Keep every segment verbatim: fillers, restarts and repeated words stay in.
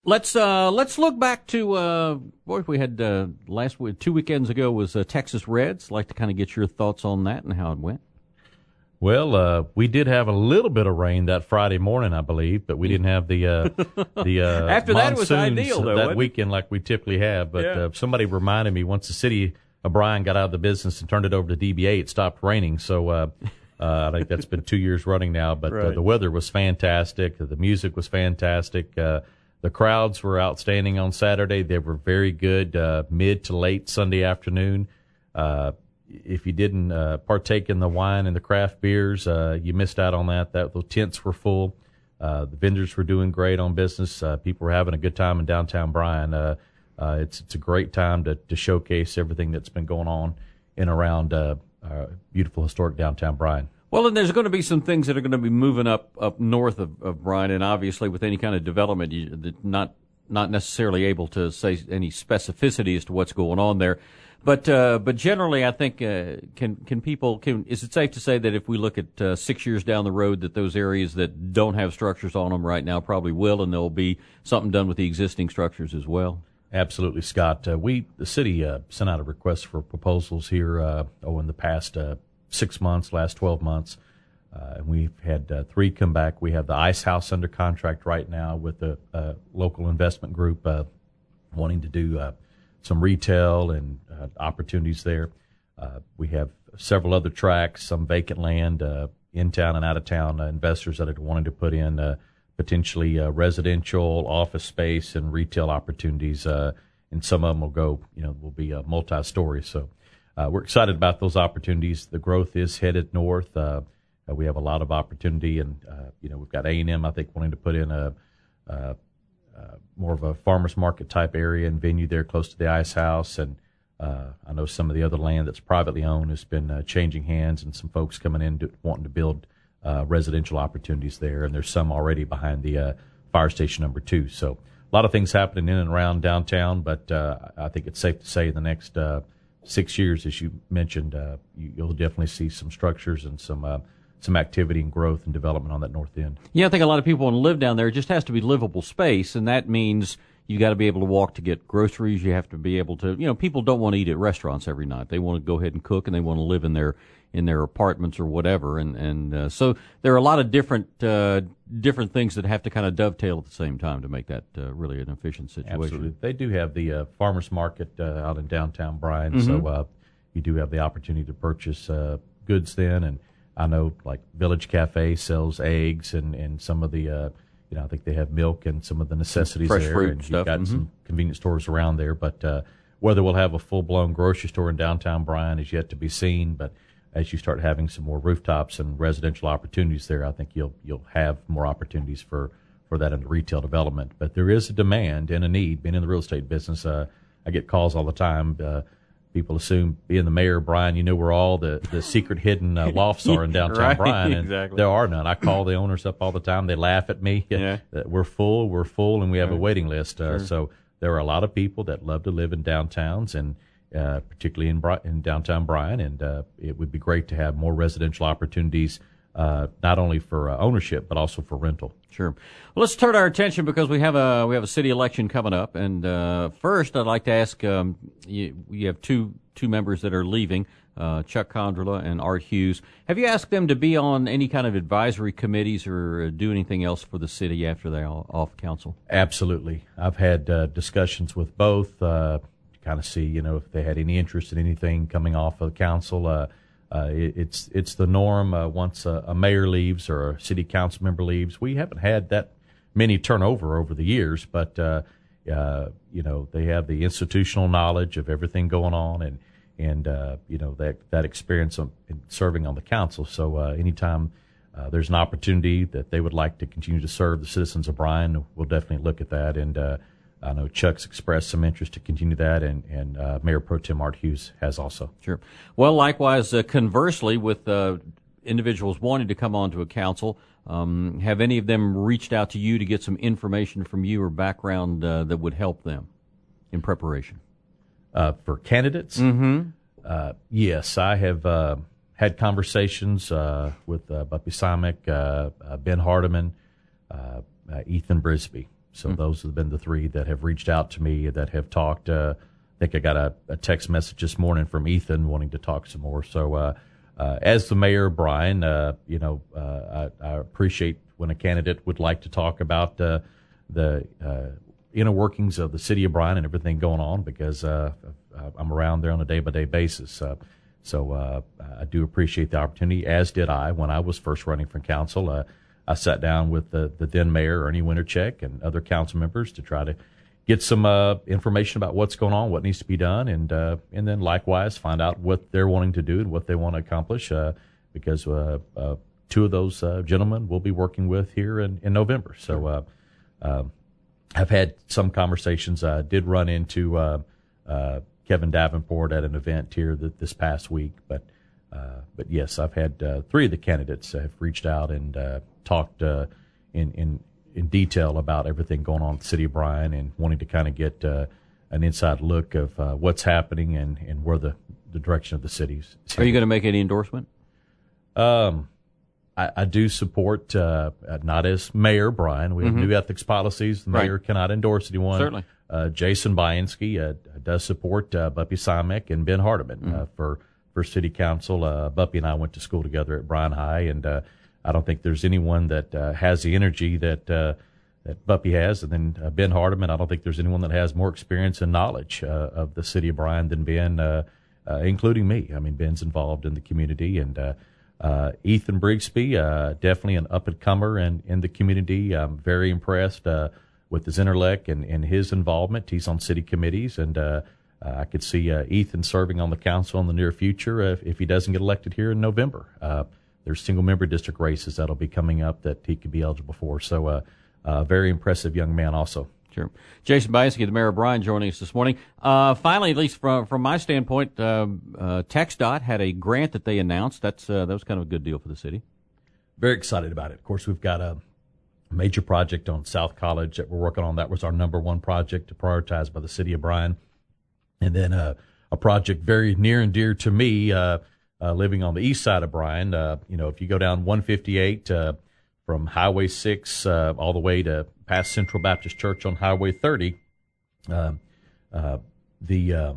Let's uh, let's look back to uh, boy, we had uh, last week, two weekends ago was uh, Texas Reds. I'd like to kind of get your thoughts on that and how it went. Well, uh, we did have a little bit of rain that Friday morning, I believe, but we didn't have the uh, the uh, after that was ideal though, that weekend like we typically have. But yeah. uh, somebody reminded me once the city of Bryan got out of the business and turned it over to D B A, it stopped raining. So uh, uh, I think that's been two years running now. But right. uh, the weather was fantastic. The music was fantastic. Uh, the crowds were outstanding on Saturday. They were very good uh, mid to late Sunday afternoon. Uh, If you didn't uh, partake in the wine and the craft beers, uh, you missed out on that. That the tents were full. Uh, the vendors were doing great on business. Uh, people were having a good time in downtown Bryan. Uh, uh, it's it's a great time to, to showcase everything that's been going on in around uh, uh, beautiful historic downtown Bryan. Well, and there's going to be some things that are going to be moving up up north of, of Bryan, and obviously with any kind of development, you, not not necessarily able to say any specificity as to what's going on there. But uh, but generally, I think uh, can can people can is it safe to say that if we look at uh, six years down the road, that those areas that don't have structures on them right now probably will, and there'll be something done with the existing structures as well. Absolutely, Scott. Uh, we the city uh, sent out a request for proposals here. Uh, oh, in the past uh, six months, last twelve months, uh, and we've had uh, three come back. We have the Ice House under contract right now with a, a local investment group uh, wanting to do. Uh, some retail and uh, opportunities there. Uh, we have several other tracks, some vacant land, uh, in-town and out-of-town uh, investors that are wanting to put in uh, potentially uh, residential, office space, and retail opportunities. Uh, and some of them will go, you know, will be uh, multi-story. So uh, we're excited about those opportunities. The growth is headed north. Uh, uh, we have a lot of opportunity, and, uh, you know, we've got A and M, I think, wanting to put in a, a Uh, more of a farmer's market type area and venue there close to the Ice House. And uh, I know some of the other land that's privately owned has been uh, changing hands, and some folks coming in to, wanting to build uh, residential opportunities there. And there's some already behind the uh, fire station number two. So a lot of things happening in and around downtown, but uh, I think it's safe to say in the next uh, six years, as you mentioned, uh, you, you'll definitely see some structures and some uh, some activity and growth and development on that north end. Yeah, I think a lot of people want to live down there. It just has to be livable space, and that means you got to be able to walk to get groceries. You have to be able to, you know, people don't want to eat at restaurants every night. They want to go ahead and cook, and they want to live in their in their apartments or whatever. And and uh, so there are a lot of different uh, different things that have to kind of dovetail at the same time to make that uh, really an efficient situation. Absolutely, they do have the uh, farmers market uh, out in downtown Bryan, mm-hmm. so uh, you do have the opportunity to purchase uh, goods then. And I know, like Village Cafe sells eggs and, and some of the, uh, you know, I think they have milk and some of the necessities fresh there. fruit and stuff. You've got mm-hmm. some convenience stores around there, but uh, whether we'll have a full blown grocery store in downtown Bryan is yet to be seen. But as you start having some more rooftops and residential opportunities there, I think you'll you'll have more opportunities for, for that in the retail development. But there is a demand and a need. Being in the real estate business, uh, I get calls all the time. Uh, People assume, being the mayor of Bryan, you know where all the, the secret hidden uh, lofts are in downtown right, Bryan, and exactly. there are none. I call the owners up all the time. They laugh at me. Yeah. that we're full, we're full, and we have right. a waiting list. Uh, sure. So there are a lot of people that love to live in downtowns, and uh, particularly in, Bri- in downtown Bryan, and uh, it would be great to have more residential opportunities, uh, not only for uh, ownership but also for rental. Sure. Well, let's turn our attention because we have a we have a city election coming up, and uh, first I'd like to ask um, you, you have two two members that are leaving, uh, Chuck Condrela and Art Hughes. Have you asked them to be on any kind of advisory committees or do anything else for the city after they're off council? Absolutely. I've had uh, discussions with both uh, to kind of see, you know, if they had any interest in anything coming off of council. Uh, Uh, it, it's it's the norm uh, once a, a mayor leaves or a city council member leaves. We haven't had that many turnover over the years, but uh, uh, you know, they have the institutional knowledge of everything going on, and and uh, you know, that that experience of in serving on the council. So uh, anytime uh, there's an opportunity that they would like to continue to serve the citizens of Bryan, we'll definitely look at that. And uh, I know Chuck's expressed some interest to continue that, and, and uh, Mayor Pro Tem Art Hughes has also. Sure. Well, likewise, uh, conversely, with uh, individuals wanting to come onto a council, um, have any of them reached out to you to get some information from you or background uh, that would help them in preparation? Uh, for candidates? Mm-hmm. Uh, yes, I have uh, had conversations uh, with uh, Buppy Simek, uh, uh, Ben Hardiman, uh, uh, Ethan Brisby. So mm-hmm. those have been the three that have reached out to me, that have talked. Uh, I think I got a, a text message this morning from Ethan wanting to talk some more. So uh, uh, as the mayor, Brian, uh, you know, uh, I, I appreciate when a candidate would like to talk about uh, the uh, inner workings of the city of Bryan and everything going on, because uh, I'm around there on a day-by-day basis. Uh, so uh, I do appreciate the opportunity, as did I when I was first running for council. Uh, I sat down with the, the then mayor, Ernie Wintercheck, and other council members to try to get some uh, information about what's going on, what needs to be done, and uh, and then likewise find out what they're wanting to do and what they want to accomplish, uh, because uh, uh, two of those uh, gentlemen we'll be working with here in, in November. So uh, uh, I've had some conversations. I did run into uh, uh, Kevin Davenport at an event here th- this past week, but uh, but yes, I've had uh, three of the candidates have reached out and uh, talked uh, in in in detail about everything going on in the city of Bryan, and wanting to kind of get uh, an inside look of uh, what's happening and, and where the, the direction of the city's. Are you going to make any endorsement? Um, I, I do support, uh, not as Mayor Bryan. We have mm-hmm. new ethics policies. The mayor right. cannot endorse anyone. Certainly. Uh, Jason Bianski uh, does support uh, Buppy Simek and Ben Hardiman mm-hmm. uh, for, for city council. Uh, Buppy and I went to school together at Bryan High, and uh, I don't think there's anyone that uh, has the energy that uh, that Buppy has. And then uh, Ben Hardiman, I don't think there's anyone that has more experience and knowledge uh, of the city of Bryan than Ben, uh, uh, including me. I mean, Ben's involved in the community. And uh, uh, Ethan Brigsby, uh, definitely an up-and-comer in, in the community. I'm very impressed uh, with his intellect and, and his involvement. He's on city committees, and uh, uh, I could see uh, Ethan serving on the council in the near future if, if he doesn't get elected here in November. Uh, There's single-member district races that'll be coming up that he could be eligible for. So, uh, uh, very impressive young man also. Sure. Jason Bianski, the mayor of Bryan, joining us this morning. Uh, finally, at least from from my standpoint, uh, uh, TxDOT had a grant that they announced. That's uh, that was kind of a good deal for the city. Very excited about it. Of course, we've got a major project on South College that we're working on. That was our number one project to prioritize by the city of Bryan. And then uh, a project very near and dear to me, uh, Uh, living on the east side of Bryan. Uh, you know, if you go down one fifty-eight uh, from Highway six uh, all the way to past Central Baptist Church on Highway thirty, uh, uh, the uh,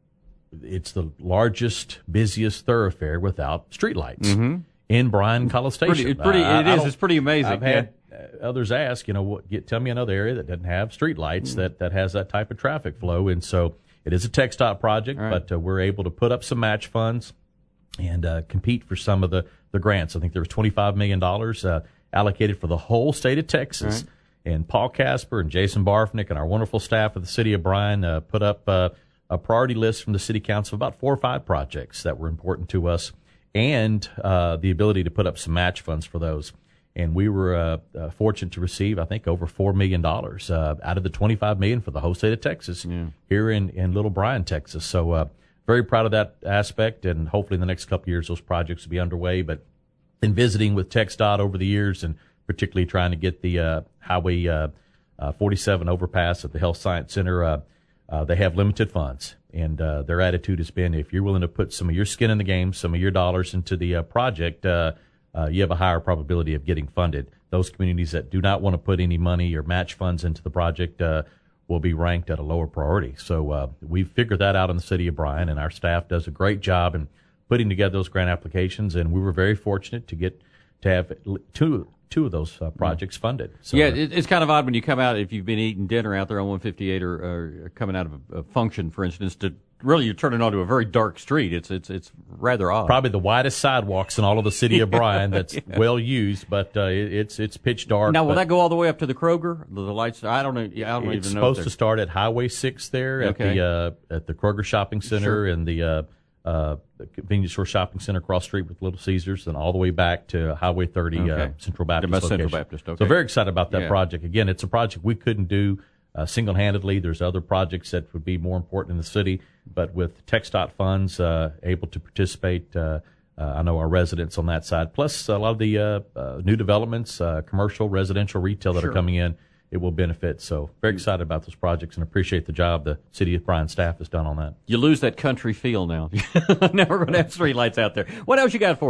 it's the largest, busiest thoroughfare without streetlights mm-hmm. in Bryan College Station. Pretty, it's pretty, uh, it is. It's pretty amazing. I've had yeah. others ask, you know, what, get, tell me another area that doesn't have streetlights mm-hmm. that, that has that type of traffic flow. And so it is a TxDOT project, right. but uh, we're able to put up some match funds and uh, compete for some of the, the grants. I think there was twenty-five million dollars uh, allocated for the whole state of Texas. Right. And Paul Casper and Jason Barfnick and our wonderful staff of the city of Bryan uh, put up uh, a priority list from the city council of about four or five projects that were important to us, and uh, the ability to put up some match funds for those. And we were uh, uh, fortunate to receive, I think, over four million dollars uh, out of the twenty-five million dollars for the whole state of Texas yeah. here in, in Little Bryan, Texas. So, uh, very proud of that aspect, and hopefully in the next couple of years those projects will be underway. But in visiting with TxDOT over the years, and particularly trying to get the uh, Highway uh, uh, forty-seven overpass at the Health Science Center, uh, uh, they have limited funds. And uh, their attitude has been, if you're willing to put some of your skin in the game, some of your dollars into the uh, project, uh, uh, you have a higher probability of getting funded. Those communities that do not want to put any money or match funds into the project uh, will be ranked at a lower priority. So uh, we've figured that out in the city of Bryan, and our staff does a great job in putting together those grant applications. And we were very fortunate to get to have two two of those uh, projects funded. So, yeah, it, it's kind of odd when you come out, if you've been eating dinner out there on one fifty-eight or, or coming out of a, a function, for instance, to really you're turning onto a very dark street. It's it's it's rather odd. Probably the widest sidewalks in all of the city of Bryan. That's yeah. well used, but uh, it, it's it's pitch dark. Now, will that go all the way up to the Kroger? The, the lights? I don't know. I don't it's even know. It's supposed to start at Highway six there at okay. the uh, at the Kroger Shopping Center sure. and the. Uh, Uh, the convenience store shopping center across the street with Little Caesars, and all the way back to Highway thirty, okay. uh, Central Baptist location. Central Baptist, okay. So very excited about that yeah. project. Again, it's a project we couldn't do uh, single-handedly. There's other projects that would be more important in the city, but with TxDOT funds uh, able to participate, uh, uh, I know our residents on that side, plus a lot of the uh, uh, new developments, uh, commercial, residential, retail that sure. are coming in, it will benefit. So very excited about those projects and appreciate the job the City of Bryan staff has done on that. You lose that country feel now. Now we're going to have streetlights out there. What else you got for us?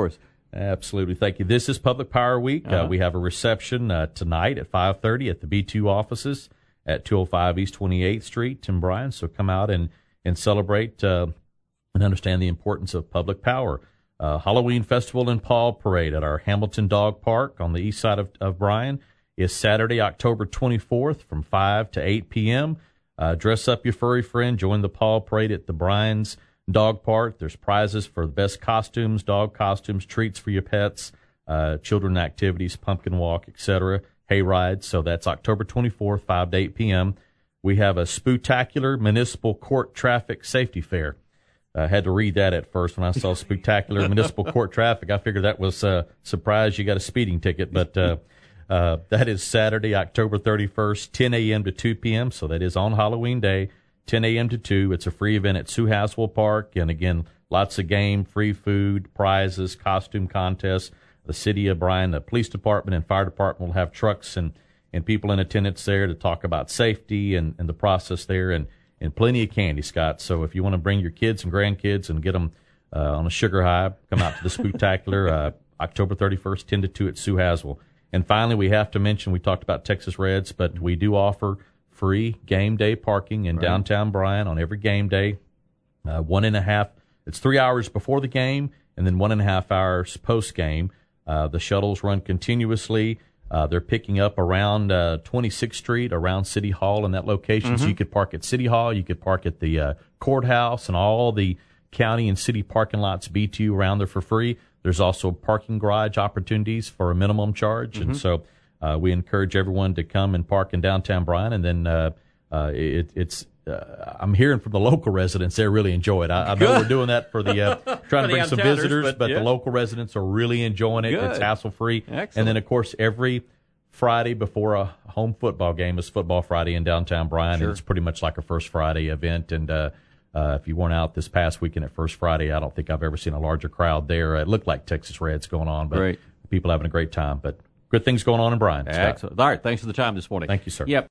Absolutely. Thank you. This is Public Power Week. Uh-huh. Uh, we have a reception uh, tonight at five thirty at the B two offices at two oh five East twenty-eighth Street in Bryan. So come out and, and celebrate uh, and understand the importance of public power. Uh, Halloween Festival and Paw Parade at our Hamilton Dog Park on the east side of, of Bryan is Saturday, October twenty-fourth from five to eight p.m. Uh, dress up your furry friend. Join the Paw Parade at the Bryan's Dog Park. There's prizes for the best costumes, dog costumes, treats for your pets, uh, children activities, pumpkin walk, et cetera, hay rides. So that's October twenty-fourth, five to eight p.m. We have a Spooktacular Municipal Court Traffic Safety Fair. I uh, had to read that at first when I saw Spooktacular Municipal Court Traffic. I figured that was a uh, surprise you got a speeding ticket, but uh, uh, that is Saturday, October thirty-first, ten a.m. to two p.m., so that is on Halloween Day, ten a.m. to two. It's a free event at Sue Haswell Park, and again, lots of game, free food, prizes, costume contests. The City of Bryan, the Police Department, and Fire Department will have trucks and, and people in attendance there to talk about safety and, and the process there, and and plenty of candy, Scott. So if you want to bring your kids and grandkids and get them uh, on a sugar high, come out to the Spooktacular, uh, October thirty-first, ten to two at Sue Haswell. And finally, we have to mention, we talked about Texas Reds, but we do offer free game day parking in right. downtown Bryan on every game day. Uh, one and a half, it's three hours before the game, and then one and a half hours post-game. Uh, the shuttles run continuously. Uh, they're picking up around uh, twenty-sixth Street, around City Hall in that location. Mm-hmm. So you could park at City Hall, you could park at the uh, courthouse, and all the county and city parking lots B two around there for free. There's also parking garage opportunities for a minimum charge. Mm-hmm. And so uh, we encourage everyone to come and park in downtown Bryan. And then uh, uh, it, it's uh, I'm hearing from the local residents, they really enjoy it. I, I know we're doing that for the uh, trying to bring some visitors, but, but yeah. the local residents are really enjoying it. Good. It's hassle-free. Excellent. And then, of course, every Friday before a home football game is Football Friday in downtown Bryan. Sure. And it's pretty much like a First Friday event. And uh, uh, if you weren't out this past weekend at First Friday, I don't think I've ever seen a larger crowd there. It looked like Texas Reds going on, but great. People having a great time. But good things going on in Bryan. Excellent. All right. Thanks for the time this morning. Thank you, sir. Yep.